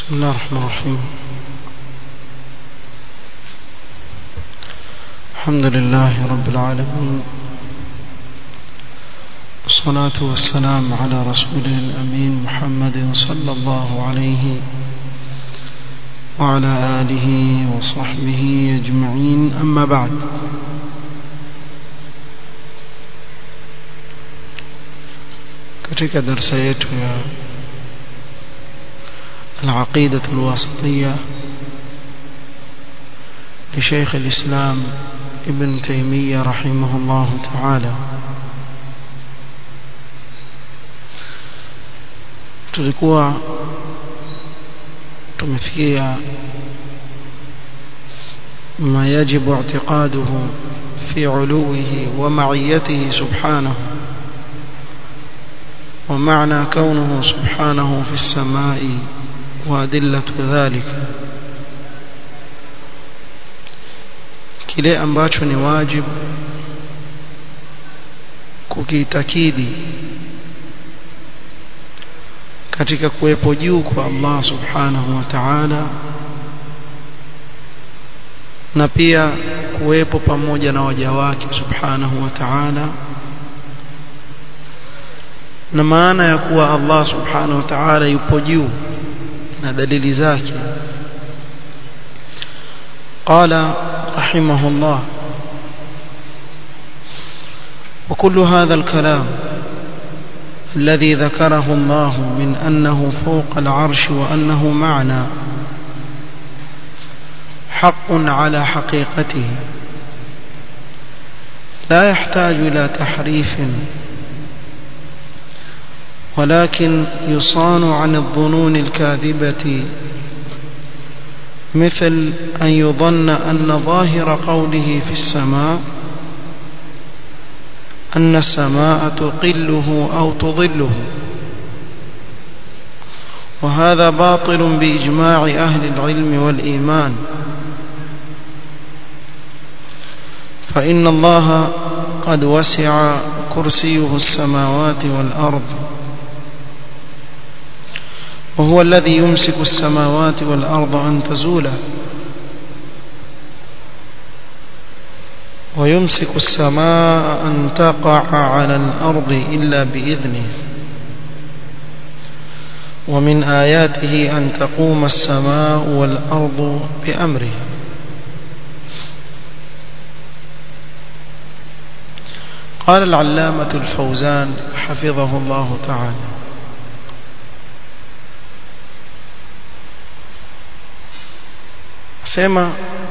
بسم الله الرحمن الرحيم. الحمد لله رب العالمين، والصلاة والسلام على رسوله الأمين محمد صلى الله عليه وعلى آله وصحبه أجمعين. أما بعد، katika darasa yetu ya العقيدة الواسطية لشيخ الإسلام ابن تيمية رحمه الله تعالى، tulikuwa tumefikia ما يجب اعتقاده في علوه ومعيته سبحانه، ومعنى كونه سبحانه في السماء وأدلة ذلك، kile ambacho ni wajibu kukitakidi katika kuwepo juu kwa Allah subhanahu wa ta'ala, na pia kuwepo pamoja na waja wake subhanahu wa ta'ala, na maana ya kuwa Allah subhanahu wa ta'ala yupo juu na dalili zake. قال رحمه الله: وكل هذا الكلام الذي ذكره الله من أنه فوق العرش وأنه معنى حق على حقيقته، لا يحتاج إلى تحريف، ولكن يصان عن الظنون الكاذبة، مثل أن يظن أن ظاهر قوله في السماء أن السماء تقله أو تظله، وهذا باطل بإجماع أهل العلم والإيمان، فإن الله قد وسع كرسيه السماوات والأرض، وهو الذي يمسك السماوات والأرض أن تزولا، ويمسك السماء أن تقع على الأرض إلا بإذنه، ومن آياته أن تقوم السماء والأرض بأمره. قال العلامة الفوزان حفظه الله تعالى: سمع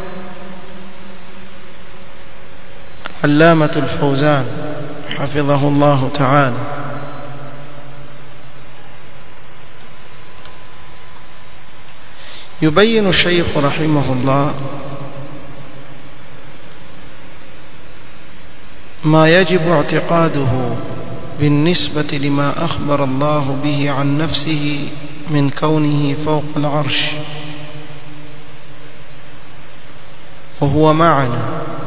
علامة الفوزان حفظه الله تعالى: يبين الشيخ رحمه الله ما يجب اعتقاده بالنسبة لما أخبر الله به عن نفسه من كونه فوق العرش، وهو معنى.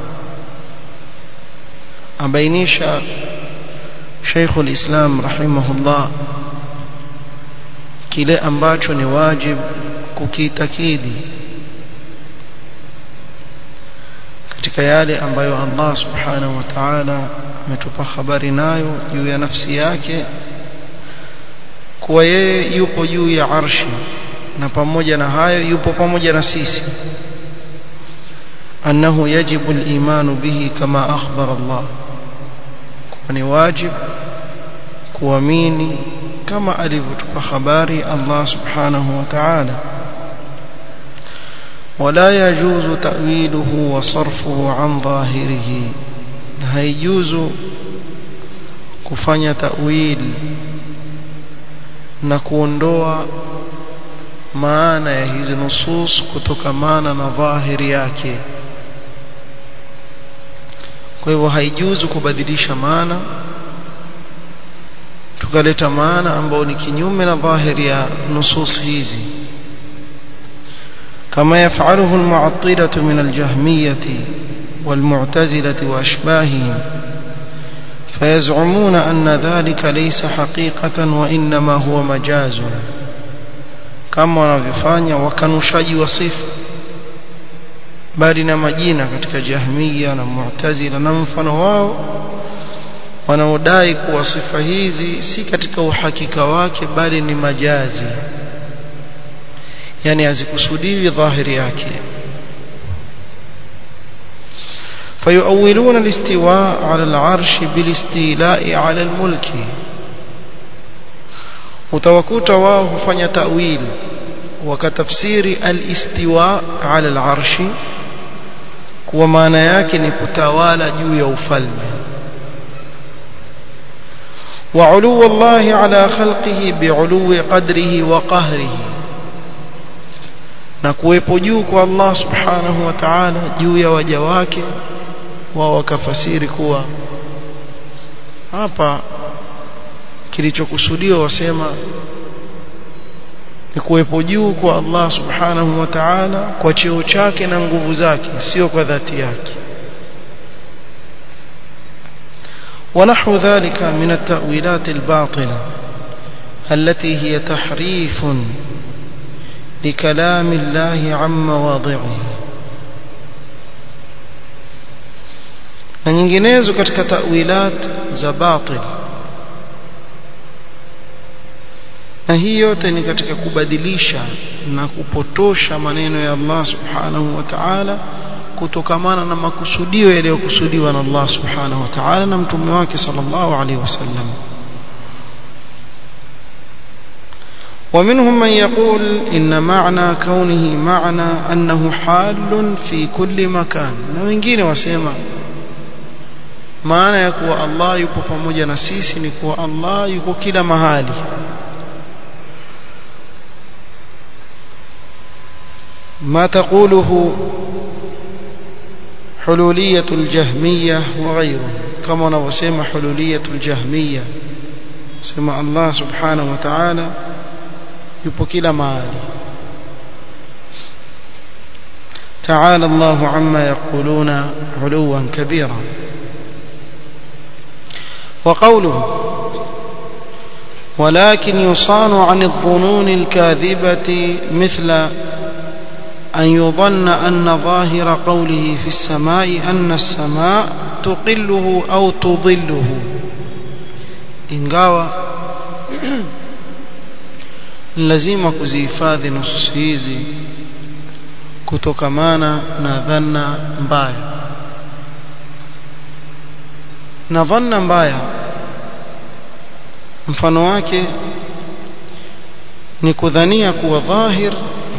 أبينيش شيخ الإسلام رحمه الله kile ambacho ni wajib kukitakidi katika yale ambayo Allah subhanahu wa ta'ala ametupa habari nayo juu ya nafsi yake, kuwa yeye yupo juu ya arshi, na pamoja na hayo yupo pamoja na sisi. أنه يجب الإيمان به كما أخبر الله، كوني واجب كواميني كما ألفت بخباري الله سبحانه وتعالى، ولا يجوز تأويله وصرفه عن ظاهره، لا يجوز كفanya تأويل na kuondoa maana ya hizi nusus kutokamana na dhahiri yake. Kwa hivyo haijuzu kubadilisha maana tukaleta maana ambayo ni kinyume na dhahiri ya nusus hizi, kama yafaluhu almu'attilatu min aljahmiyati walmu'tazilati wa ashbahihim, فيزعمون أن ذلك ليس حقيقة وإنما هو مجاز، kama wanavyofanya wakanushaji wa sifa bali na majina katika Jahmiya na Mu'tazila na mfano wao, wanaodai kuwa sifa hizi si katika uhakika wake bali ni majazi, yani hazikusudiwi dhahiri yake. فيؤولون الاستواء على العرش بالاستيلاء على الملك, utawakuta wao hufanya ta'wil wakatafsiri al-istiwa ala al-arshi kwa maana yake ni kutawala juu ya ufalme. wa ulu Allahi ala khalqihi bi'ului qadrihi wa qahrihi, na kuwepo juu kwa Allah subhanahu wa ta'ala juu ya waja wake, wao wakafasiri kuwa hapa kilichokusudiwa wasema ni kuwepo juu kwa Allah subhanahu wa ta'ala kwa cheo chake na nguvu zake, sio kwa dhati yake. ونحو ذلك من التأويلات الباطلة التي هي تحريف لكلام الله عن مواضعه, na nyinginezo katika ta'wilat za batil, na hii yote ni katika kubadilisha na kupotosha maneno ya Allah subhanahu wa ta'ala kutokamana na makusudio yaliyokusudiwa na Allah subhanahu wa ta'ala na mtume wake sallallahu alaihi wasallam. ومنهم من يقول إن معنى كونه معنى أنه حال في كل مكان, na wengine wasema maana ya kuwa Allah yupo pamoja na sisi ni kuwa Allah yuko kila mahali. ما تقوله حلولية الجهمية وغيره, كما نسمى حلولية الجهمية, سمى الله سبحانه وتعالى yupo kila mahali. تعالى الله عما يقولون علوا كبيرا. وقوله ولكن يصان عن الظنون الكاذبة مثل أن يظن أن ظاهر قوله في السماء أن السماء تقله أو تظله, ingawa lazima kuzihifadhi nusus hizi kutokamana na dhanna mbaya. Na dhanna mbaya mfano wake ni kudhania kuwa dhahir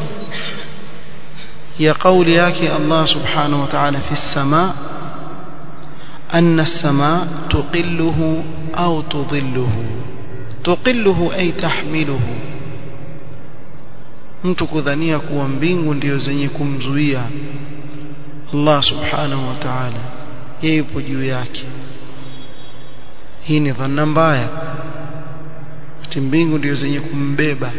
ya kauli yake Allah subhanahu wa ta'ala fi as-samaa anna as-samaa tuqilluhu au tudhilluhu. Tuqilluhu ay tahmiluhu, mtu kudhania kuwa mbingu ndio zenye kumzuia Allah subhanahu wa ta'ala, yeye yupo juu yake. Hii ni dhanna mbaya, ati mbingu ndio zenye kumbeba.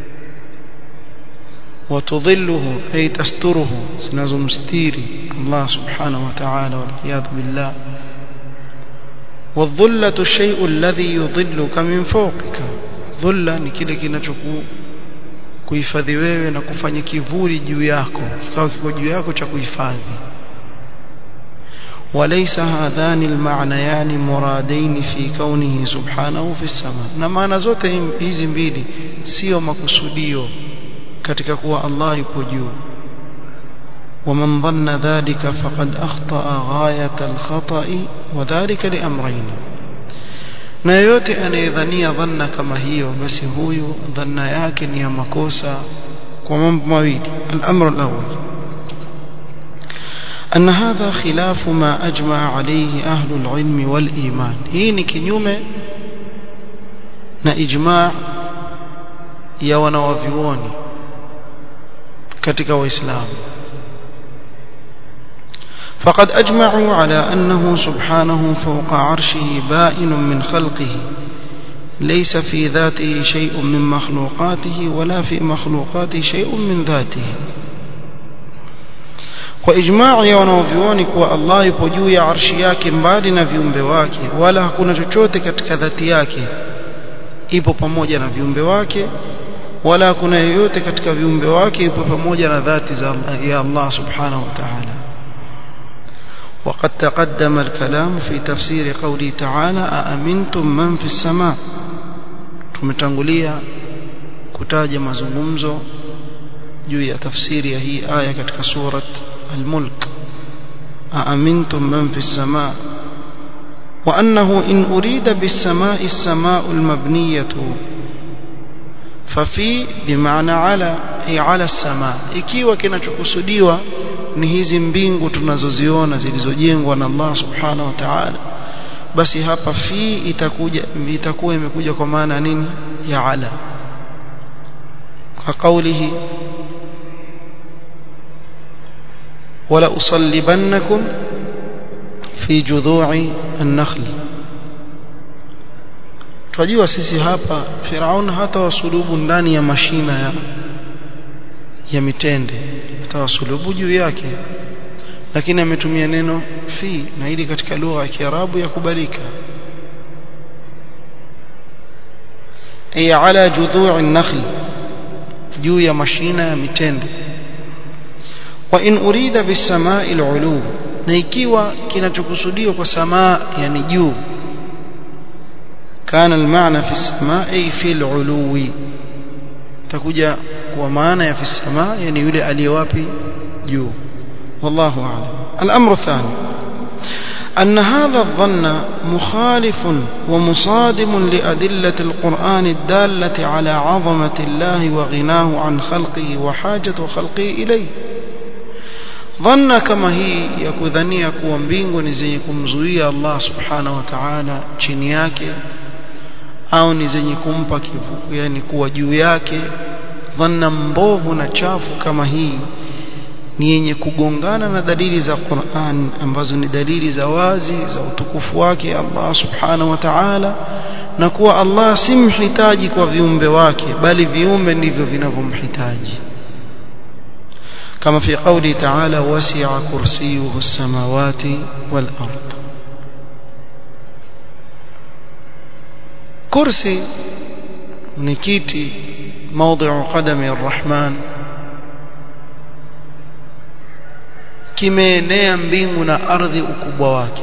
watudhilluhu ay tasturuhu, zinazomstiri Allah subhanahu wa ta'ala, waliyadhu billah. wadhullatu shay'u alladhi yudhilluka min fawqika, dhulla ni kile kinachokuhifadhi wewe na kufanya kivuli juu yako, kikao kiko juu yako cha kuhifadhi. وليس هذان المعنيان مرادين في كونه سبحانه في السماء, na maana zote hizi mbili sio makusudio katika kuwa Allah yupo juu. ومن ظن ذلك فقد أخطأ غاية الخطأ وذلك لأمرين, na yote anayedhania dhanna kama hiyo basi huyo dhanna yake ni ya makosa kwa mambo mawili. الأمر الأول أن هذا خلاف ما أجمع عليه أهل العلم والإيمان, hii ni kinyume na ijma' ya wanawavyuoni katika waislamu. فقد أجمعوا على أنه سبحانه فوق عرشه بائن من خلقه, ليس في ذاته شيء من مخلوقاته ولا في مخلوقاته شيء من ذاته. kwa ijmaa ya wanavyuoni kuwa Allah yupo juu ya arshi yake mbali na viumbe wake, wala hakuna chochote katika dhati yake ipo pamoja na viumbe wake, wala kuna yeyote katika viumbe wake yupo pamoja na dhati za Allah subhanahu wa ta'ala. وقد تقدم الكلام في تفسير قوله تعالى أأمنتم من في السماء. tumetangulia kutaja mazungumzo juu ya tafsiri ya hii aya katika surat al-Mulk, أأمنتم من في السماء وأنه إن أريد بالسماء السماء المبنية ففي بمعنى على أي على السماء. ikiwa kinachokusudiwa ni hizi mbingu tunazoziona zilizojengwa na Allah subhanahu wa ta'ala, basi hapa fi itakuwa imekuja kwa maana nini ya ala, kwa kaulihi wala usallibannakum fi judhu'i an-nakhl. Tunajua sisi hapa Firaun hata wasulubu ndani ya mashina ya mitende, hata wasulubu juu yake, lakini ametumia neno fi, na hili katika lugha ya Kiarabu yakubalika. ay ala judhu'i an-nakhl, juu ya mashina ya mitende. wa in urida bis-sama'i al-'ulu, na ikiwa kinachokusudiwa kwa samaa yani juu, kana al-ma'na fi as-sama'i fi al-'uluwi, takuja kwa maana ya fi as-samaa yani yule aliyewapi juu. wallahu a'lam. al-amru ath-thani أن هذا الظن مخالف ومصادم لأدلة القرآن الدالة على عظمة الله وغناه عن خلقه وحاجة خلقه إليه. ظن كما هي يكذنيا kuwa mbingu ni zenye kumzuia Allah subhanahu wa ta'ala chini yake, au ni zenye kumpa kivuko yani kuwa juu yake, dhanna mbovu na chafu kama hii ni yenye kugongana na dalili za Qur'an ambazo ni dalili za wazi za utukufu wake Allah subhanahu wa ta'ala, na kuwa Allah si mhitaji kwa viumbe wake bali viumbe ndivyo vinavyomhitaji, kama fi qawli ta'ala wasi'a kursiyuhu as-samawati wal ard. kursi ni kiti mawdhi'u qadami ar-rahman, kimeenea mbingu na ardhi ukubwa wake.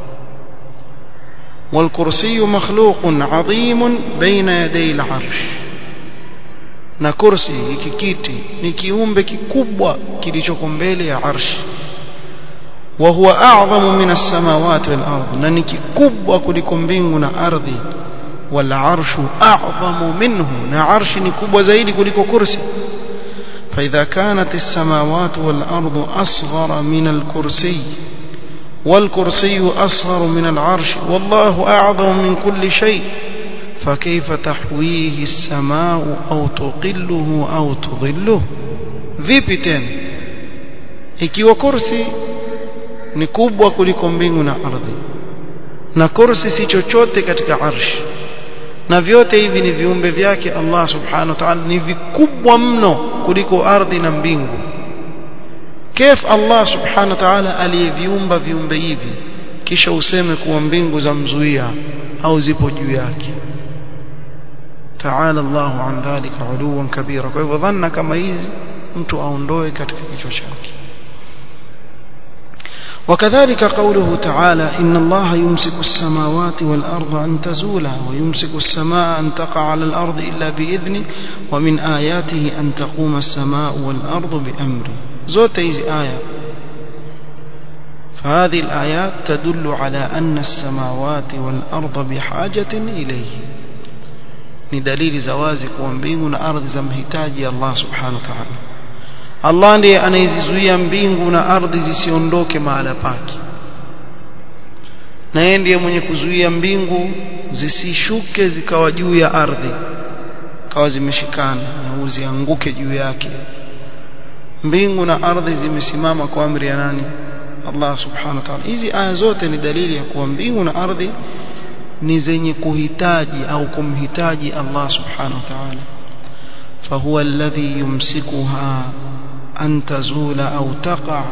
والكرسي مخلوق عظيم بين يدي العرش, na kursi hiki kiti ni kiumbe kikubwa kilichoko mbele ya arshi. wa huwa a'zamu min as-samawati wal ardh, na ni kikubwa kuliko mbingu na ardhi. wal arshu a'zamu minhu, na arshi ni kubwa zaidi kuliko kursi. فإذا كانت السماوات والأرض أصغر من الكرسي والكرسي أصغر من العرش والله أعظم من كل شيء فكيف تحويه السماء أو تقله أو تظله؟ vipi tena ikiwa kursi ni kubwa kuliko mbingu na ardhi, na kursi si chochote katika arshi, na vyote hivi ni viumbe vyake Allah subhanahu wa ta'ala, ni vikubwa mno kuliko ardhi na mbingu. Kif Allah subhanahu wa ta'ala aliyeviumba viumbe hivi kisha useme kuwa mbingu za mzuia au zipo juu yake? Ta'ala Allahu an dhalika uluwan kabira. Kwa hivyo dhanna kama hizi mtu aondoe katika kichwa chake. وكذلك قوله تعالى إن الله يمسك السماوات والأرض أن تزولا ويمسك السماء أن تقع على الأرض إلا بإذنه ومن آياته أن تقوم السماء والأرض بأمره. زوت هذه آية، فهذه الآيات تدل على أن السماوات والأرض بحاجة إليه، ندليل زوازك ومبين أرض زمهتاجي الله سبحانه وتعالى. Allah ndiye anayezizuia mbingu na ardhi zisiondoke mahala pake, na yeye ndiye mwenye kuzuia mbingu zisishuke zikawa juu ya ardhi, kawa zimeshikana na uzianguke juu yake. Mbingu na ardhi zimesimama kwa amri ya nani? Allah subhanahu wa ta'ala. Hizi aya zote ni dalili ya kuwa mbingu na ardhi ni zenye kuhitaji au kumhitaji Allah subhanahu wa ta'ala. فهو الذي يمسكها أن تزول أو تقع.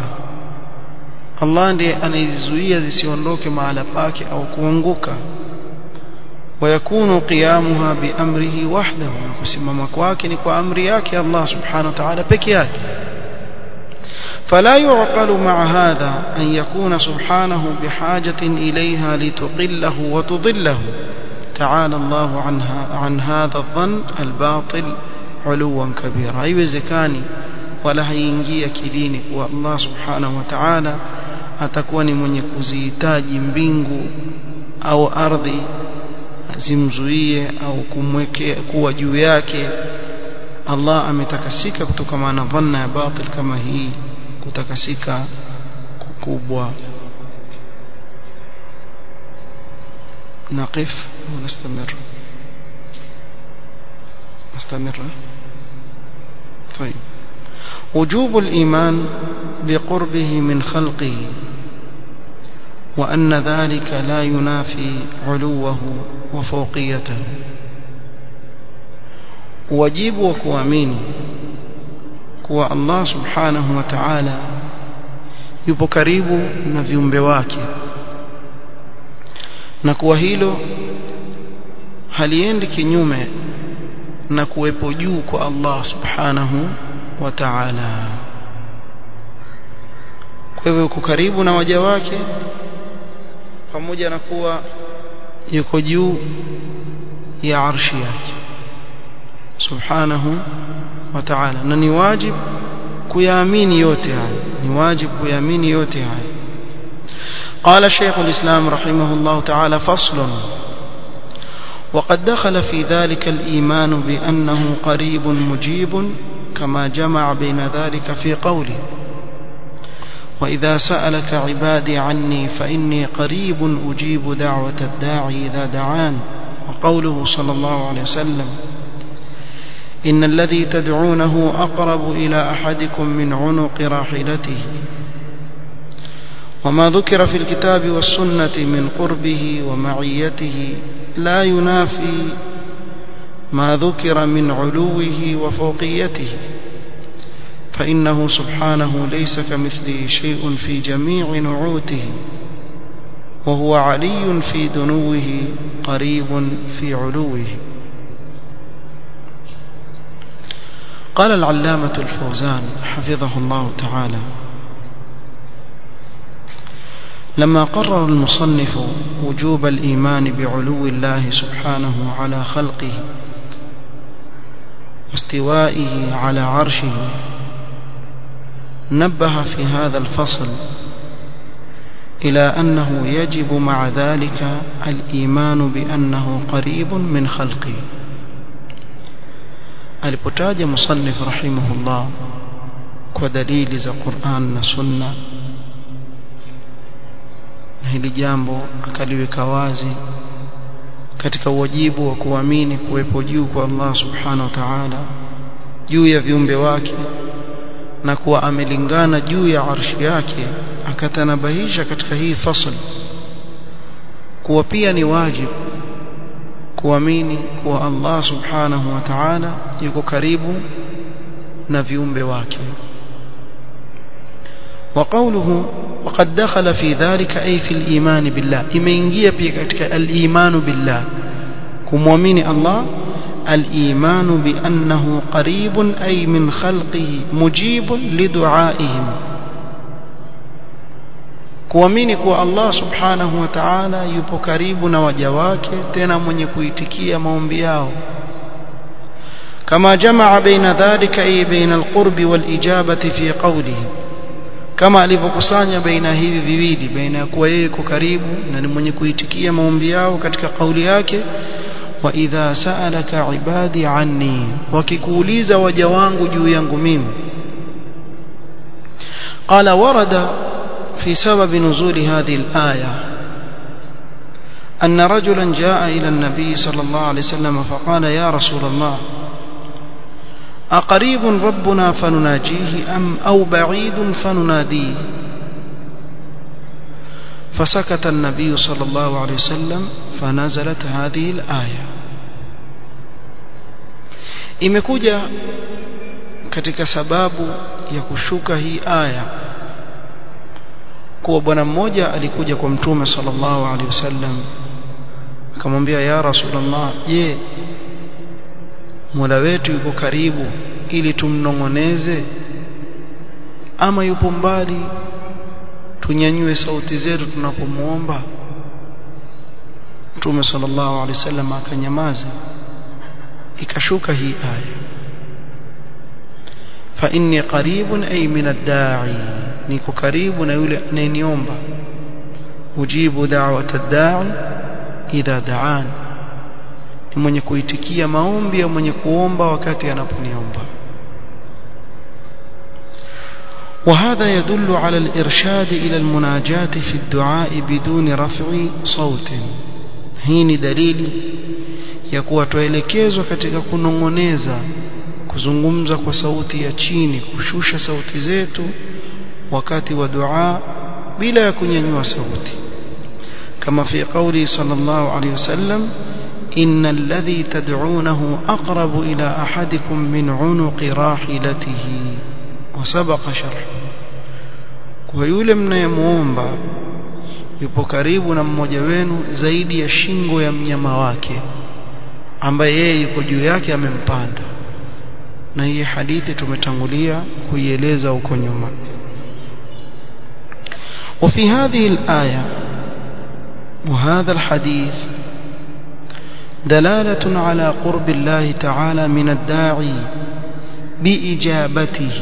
Allah ndiye anazizuia zisiondoke mahala pake au kuanguka. ويكون قيامها بأمره وحده وسمما kwake ni kwa amri yake Allah subhanahu wa ta'ala peke yake فلا يعقل مع هذا أن يكون سبحانه بحاجة إليها لتقله وتضله تعالى الله عن هذا الظن الباطل علوا كبيرا haiwezekani wala haingia kidini kwa Allah subhanahu wa ta'ala atakuwa ni mwenye kuzihitaji mbingu au ardhi zimzuie au kumwekea kuwa juu yake. Allah ametakasika kutokana na dhanna ya batil kama hii, kutakasika kukubwa. نقف ونستمر طيب. وجوب الإيمان بقربه من خلقه وأن ذلك لا ينافي علوه وفوقيته. واجب وكوامين كوا الله سبحانه وتعالى yupo karibu na viumbe wake, na kuwa hilo haliendi kinyume na kuwepo juu kwa Allah subhanahu wa ta'ala. Kwa hivyo yuko karibu na waja wake pamoja na kuwa yuko juu ya arshi yake subhanahu wa ta'ala, na ni wajibu kuyaamini yote haya, ni wajibu kuyaamini yote haya. قال شيخ الإسلام رحمه الله تعالى: فصل. وقد دخل في ذلك الإيمان بأنه قريب مجيب كما جمع بين ذلك في قوله: وإذا سألك عبادي عني فإني قريب أجيب دعوة الداعي إذا دعان. وقوله صلى الله عليه وسلم: إن الذي تدعونه أقرب إلى أحدكم من عنق راحلته. وما ذكر في الكتاب والسنة من قربه ومعيته لا ينافي ما ذكر من علوه وفوقيته، فإنه سبحانه ليس كمثله شيء في جميع نعوته، وهو علي في دنوه قريب في علوه. قال العلامة الفوزان حفظه الله تعالى: لما قرر المصنف وجوب الإيمان بعلو الله سبحانه على خلقه واستوائه على عرشه، نبه في هذا الفصل إلى أنه يجب مع ذلك الإيمان بأنه قريب من خلقه. alipotaja musannif rahimahullah kwa dalili za Qur'an na Sunna, na hili jambo akaliweka wazi katika wajibu wa kuamini kuwepo juu kwa Allah subhanahu wa ta'ala, juu ya viumbe wake, na kuwa amelingana juu ya arshi yake. Akatanabahisha katika hii fasl kuwa pia ni wajibu kuamini kuwa Allah subhanahu wa ta'ala yuko karibu na viumbe wake. وقوله وقد دخل في ذلك أي في الإيمان بالله، imeingia pia katika al-iman billah, kumwamini Allah. الإيمان بأنه قريب أي من خلقه مجيب لدعائهم، kuamini kuwa Allah subhanahu wa ta'ala yupo karibu na waja wake, tena mwenye kuitikia maombi yao. kama jamaa baina dhalika ay baina alqurbi walijabati fi qawlihi, kama alivyokusanya baina hivi viwili, baina kuwa yeye yuko karibu na ni mwenye kuitikia maombi yao katika kauli yake: wa idha sa'alaka ibadi anni, wakikuuliza waja wangu juu yangu mimi. qala warada في سبب نزول هذه الآية أن رجلا جاء إلى النبي صلى الله عليه وسلم فقال: يا رسول الله، أقريب ربنا فنناجيه أو بعيد فنناديه؟ فسكت النبي صلى الله عليه وسلم فنزلت هذه الآية. imekuja katika sababu ya kushuka hii aya kuwa bwana mmoja alikuja kwa Mtume sallallahu alaihi wasallam akamwambia ya Rasulullah, je, Mola wetu yuko karibu ili tumnongoneze ama yupo mbali tunyanyue sauti zetu tunapomuomba? Mtume sallallahu alaihi wasallam akanyamaza. Ikashuka hii aya, fa inni qaribun ay min ad-da'i, niko karibu na yule anayeniomba. Ujibu da'wat ad-da'i idha da'an, ni mwenye kuitikia maombi ya mwenye kuomba wakati anaponiomba. وهذا يدل على الإرشاد إلى المناجاة في الدعاء بدون رفع صوت. hii ni dalili ya kuwa tuelekezwa katika kunongoneza, kuzungumza kwa sauti ya chini, kushusha sauti zetu wakati wa dua bila ya kunyanyua sauti, kama fi qawli sallallahu alayhi wasallam, innal ladhi tad'unahu aqrabu ila ahadikum min 'unuqi rahilatihi wa sabaqa sharhu. Kwa yule mnayemuomba yupo karibu na mmoja wenu zaidi ya shingo ya mnyama wake ambaye yeye yuko juu yake amempanda, na hii hadithi tumetangulia kuieleza huko nyuma. وفي هذه الآية وهذا الحديث دلالة على قرب الله تعالى من الداعي بإجابته،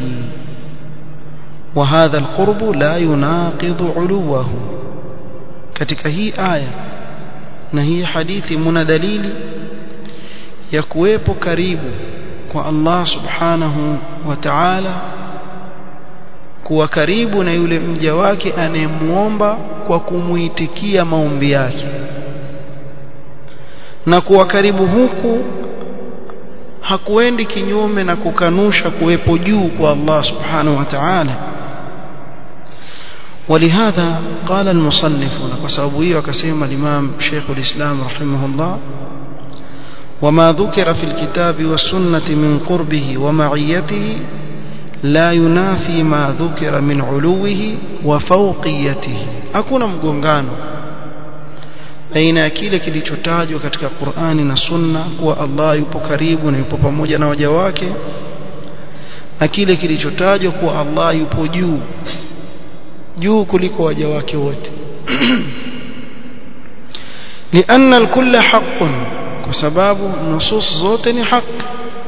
وهذا القرب لا يناقض علوه. katika hii aya na hii hadithi muna dalili ya kuwepo karibu kwa Allah subhanahu wa ta'ala, kuwa karibu na yule mja wake anayemuomba kwa kumuitikia maombi yake, na kuwa karibu huku hakuendi kinyume na kukanusha kuwepo juu kwa Allah subhanahu wa ta'ala. ولهذا قال المصنفون، وسببه وكسم الإمام شيخ الإسلام رحمه الله، وما ذكر في الكتاب والسنة من قربه ومعيته لا ينافي ما ذكر من علوه وفوقيته. hakuna mgongano baina ya kile kilichotajwa katika Qur'ani na Sunna kuwa Allah yupo karibu na yupo pamoja na waja wake, na kile kilichotajwa kuwa Allah yupo juu kuliko waja wake wote. لأن الكل حق، وسبب النصوص zote ni haki.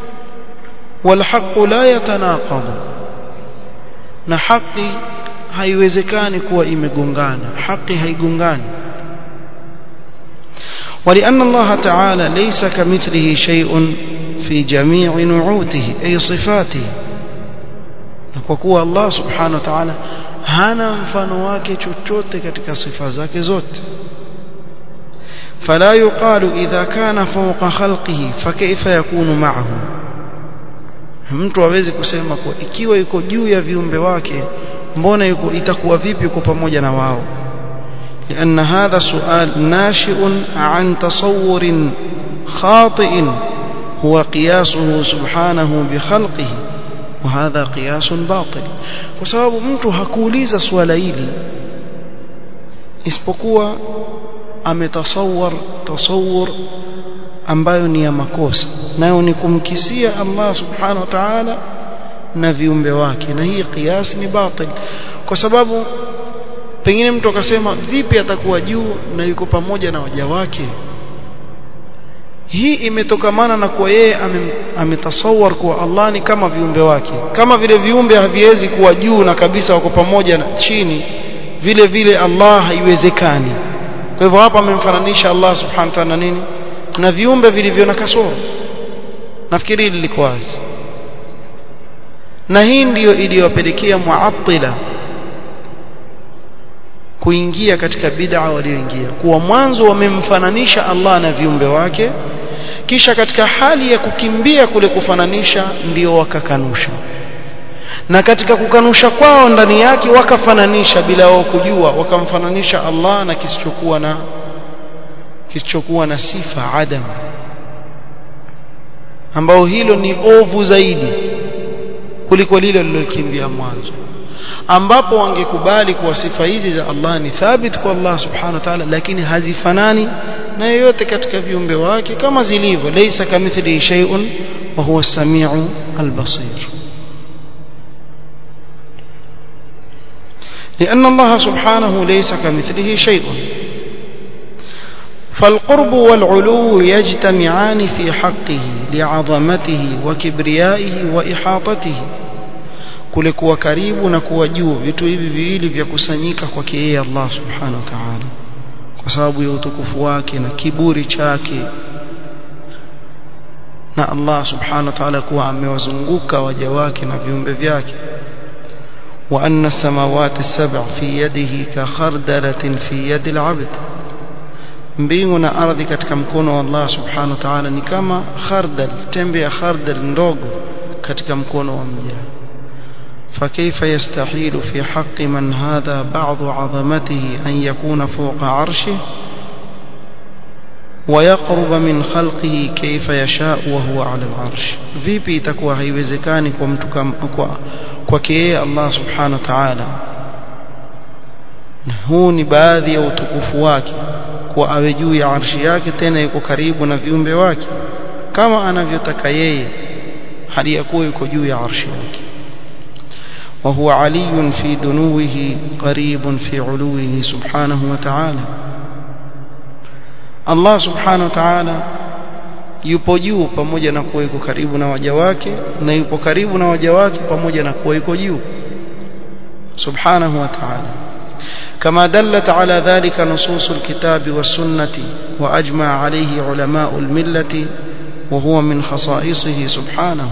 والحق لا يتناقض، na haki haiwezekani kuwa imegongana, haki haigongani. ولأن الله تعالى ليس كمثله شيء في جميع نعوته أي صفاته، kwa kuwa Allah subhanahu wa ta'ala hana mfano wake chochote katika sifa zake zote. فلا يقال إذا كان فوق خلقه فكيف يكون معه. mtu hawezi kusema kwa ikiwa yuko juu ya viumbe wake mbona itakuwa vipi yuko pamoja na wao. لأن هذا سؤال ناشئ عن تصور خاطئ هو قياسه سبحانه بخلقه، وهذا قياس باطل. kwa sababu mtu hakuuliza swala hili isipokuwa ametasawwar ambayo ni ya makosa, nayo ni kumkisia Allah subhanahu wa ta'ala na viumbe wake, na hii qiyas ni batil. kwa sababu pengine mtu akasema vipi atakuwa juu na yuko pamoja na waja wake? hii imetokamana na kwa yeye ametasawwar kwa Allah ni kama viumbe wake, kama vile viumbe haviwezi kuwa juu na kabisa wako pamoja na chini, vile vile Allah haiwezekani. kwa hivyo hapa amemfananisha Allah subhanahu wa ta'ala nini na viumbe vilivyo na kasoro. nafikiri hili liko wazi, na hii ndiyo iliyopelekea muattila kuingia katika bid'a walioingia, kuwa mwanzo wamemfananisha Allah na viumbe wake, kisha katika hali ya kukimbia kule kufananisha ndio wakakanusha, na katika kukanusha kwao ndani yake wakafananisha bila wao kujua, wakamfananisha Allah na kisichokuwa na sifa adam, ambao hilo ni ovu zaidi. kuliko lile lililokimbia mwanzo, ambapo wangekubali kuwa sifa hizi za Allah ni thabit kwa Allah subhanahu wa ta'ala, lakini hazifanani na yoyote katika viumbe wake kama zilivyo. Laysa kamithlihi shay'un wa huwa as-sami'u al-basir. لأن الله سبحانه ليس كمثله شيء، فالقرب والعلو يجتمعان في حقه لعظمته وكبريائه وإحاطته. kule kuwa karibu na kuwa juu, vitu hivi viwili vya kusanyika kwake yeye Allah subhanahu wa ta'ala kwa sababu ya utukufu wake na kiburi chake, na Allah subhanahu wa ta'ala kuwa amewazunguka waja wake na viumbe vyake. wa anna samawati as-sab'a fi yadihi ka khardalatin fi yadi al-'abd, mbingu na ardhi katika mkono wa Allah subhanahu wa ta'ala ni kama khardal, tembe ya khardal ndogo katika mkono wa mja. فكيف يستحيل في حق من هذا بعض عظمته أن يكون فوق عرشه ويقرب من خلقه كيف يشاء وهو على العرش؟ vipi itakuwa haiwezekani kwa mtu kwake yeye Allah subhanahu wa ta'ala, na huu ni baadhi ya utukufu wake, kwa awe juu ya arshi yake, tena yuko karibu na viumbe wake kama anavyotaka yeye, hali ya kuwa yuko juu ya arshi yake. وهو علي في دنوه قريب في علوه سبحانه وتعالى. Allah subhanahu wa ta'ala yupo juu pamoja na kuwa yuko karibu na waja wake, na yupo karibu na waja wake pamoja na kuwa yuko juu subhanahu wa ta'ala. كما دلت على ذلك نصوص الكتاب والسنة وأجمع عليه علماء الملة وهو من خصائصه سبحانه.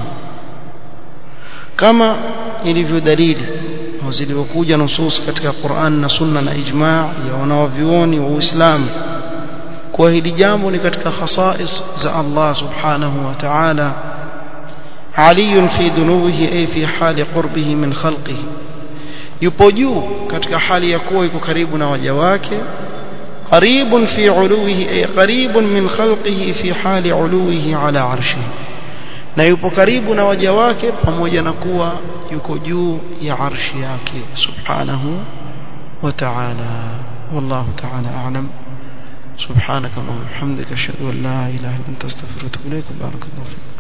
kama ilivyo dalili zilizokuja nusus katika Qur'an na Sunna na ijma' ya wanavyuoni wa Uislamu kwa hili jambo ni katika khasais za Allah subhanahu wa ta'ala. aliyun fi dunuwihi ay fi hali qurbihi min khalqihi, yupo juu katika hali ya kuwa yuko karibu na waja wake. qaribun fi uluwihi ay qaribun min khalqihi fi hali uluwihi ala arshihi, na yupo karibu na waja wake pamoja na kuwa yuko juu ya arshi yake subhanahu wa ta'ala. wallahu ta'ala a'lam. subhanaka wa bihamdika ashhadu an la ilaha illa anta astaghfiruka wa atubu ilaik. barakallahu fiik.